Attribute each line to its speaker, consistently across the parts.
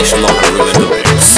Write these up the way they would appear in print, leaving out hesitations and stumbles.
Speaker 1: Fresh Locker in the mix.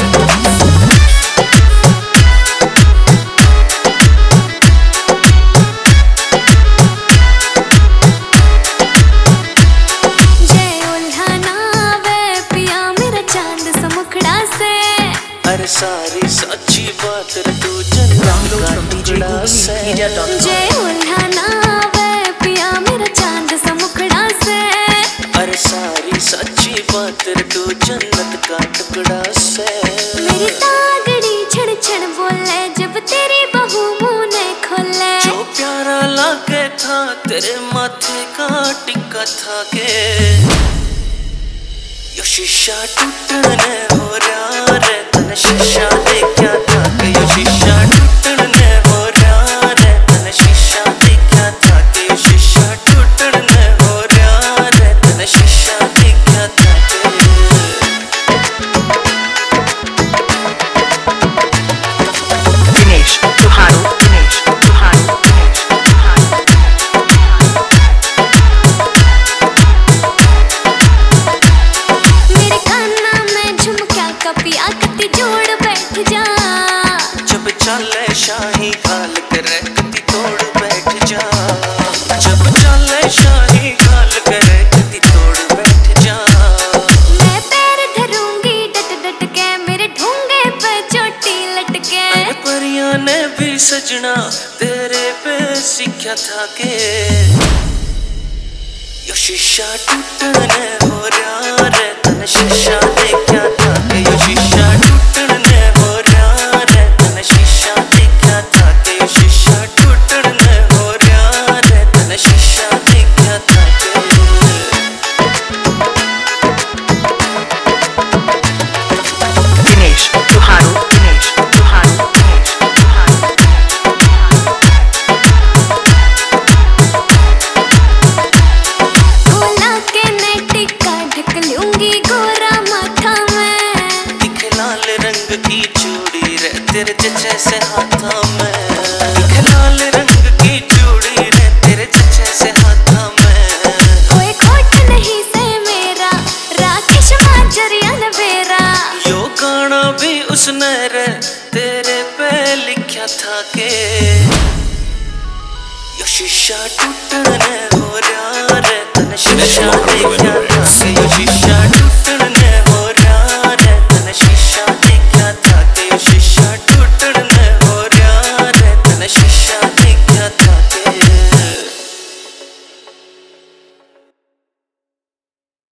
Speaker 2: अरे सारी सच्ची बात रे तू जन्नत का टुकड़ा से
Speaker 3: जय उल्हाना वे पिया मेरा चांद सा मुखड़ा से।
Speaker 2: अरे सारी सच्ची बात रे तू जन्नत का टुकड़ा से।
Speaker 3: मेरी तागड़ी छड़ छड़ बोले जब तेरी बहू मुंह ने खोले।
Speaker 2: जो प्यारा लागे था तेरे माथे का टिक्का था के यो शीशा टूटने हो रहा रे तने शीशा देखा था के यो शीशा टूटने हो रहा रे तने शीशा देखा था के यो शीशा टूटने हो रहा रे तने शीशा देखा था
Speaker 4: दिनेश तुहारो
Speaker 3: कपिया कति जोड़ बैठ जा।
Speaker 2: जब चले शाही खाल करे कति तोड़ बैठ जा। जब चले शाही खाल करे कति तोड़ बैठ जा।
Speaker 3: मैं पैर धरूंगी डट डट के मेरे ढूंगे पे चोटी लटके।
Speaker 2: अरे परियां ने भी सजना तेरे पे सीखा था के यो शीशा टूटने हो रहा रे तने शीशा देखा था के यो शीशा टूटने हो रहा रे तने शीशा देखा था के यो शीशा टूटने हो रहा रे तने शीशा देखा था
Speaker 4: दिनेश तुहारो
Speaker 2: की चूड़ी रे तेरे जैसे हाथा में। लाल रंग की चूड़ी रे तेरे जैसे हाथा में।
Speaker 3: कोई खोट नहीं से मेरा राकेश माचरियन बेरा।
Speaker 2: यो गाना भी उसने रे तेरे पे लिखा था के यो शीशा टूटने हो रहा